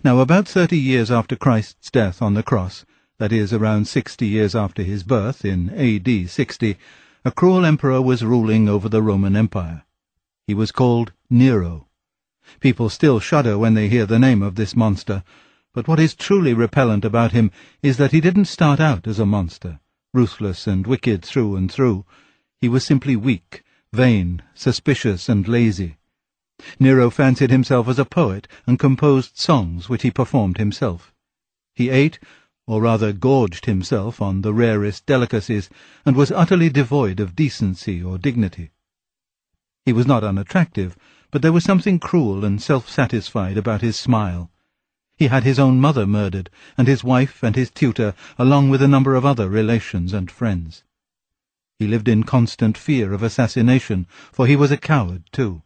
Now, about 30 years after Christ's death on the cross, that is, around 60 years after his birth, in AD 60, a cruel emperor was ruling over the Roman Empire. He was called Nero. People still shudder when they hear the name of this monster, but what is truly repellent about him is that he didn't start out as a monster, ruthless and wicked through and through. He was simply weak, vain, suspicious, and lazy. Nero fancied himself as a poet and composed songs which he performed himself. He ate, or rather gorged himself, on the rarest delicacies, and was utterly devoid of decency or dignity. He was not unattractive, but there was something cruel and self-satisfied about his smile. He had his own mother murdered, and his wife and his tutor, along with a number of other relations and friends. He lived in constant fear of assassination, for he was a coward too.